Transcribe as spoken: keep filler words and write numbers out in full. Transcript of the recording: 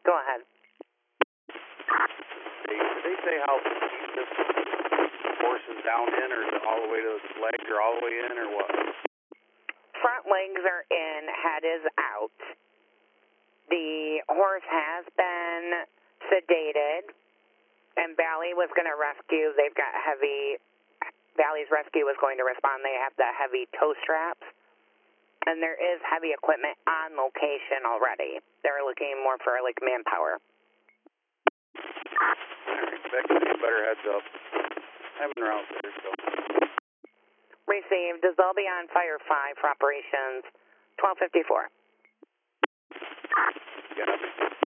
Go ahead. They, did they say how deep this horse is down in, or is it all the way to the legs, or all the way in, or what? Front legs are in, head is out. The horse has been sedated, and Valley was going to rescue. They've got heavy, Valley's rescue was going to respond. They have the heavy toe straps, and there is heavy equipment on location already. They're looking more for, like, manpower. All right, that gives me a better heads up. Having her out there, so. Received. They'll be on Fire five for operations twelve fifty-four. Yeah.